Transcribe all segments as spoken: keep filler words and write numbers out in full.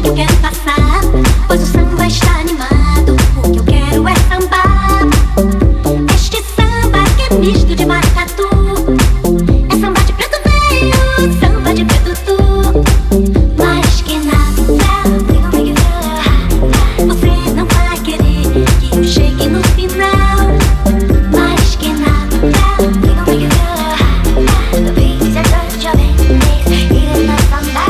que eu quero passar, pois o samba está animado. O que eu quero é sambar. Este samba que é misto de maracatu. É samba de preto velho, samba de preto tu. Mas que nada, você não vai querer que eu chegue no final. Mas que nada, the beats are such a mess, eating up samba.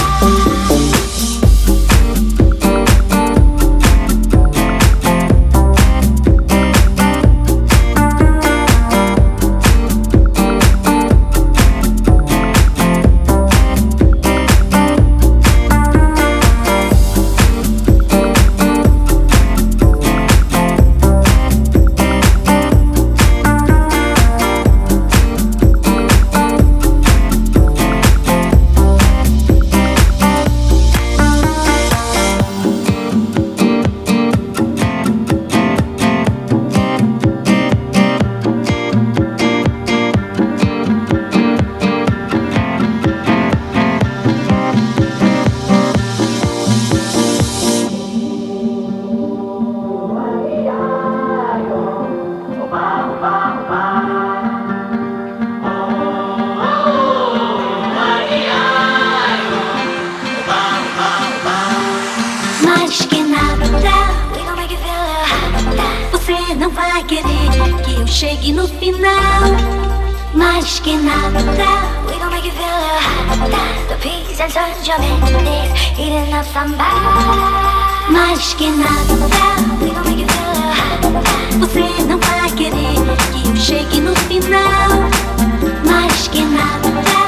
Mas que nada, você não vai querer que eu chegue no final. Mas que nada, the peace and sunshine, eating up samba. Mas que nada, você não vai querer que eu chegue no final. Mas que nada.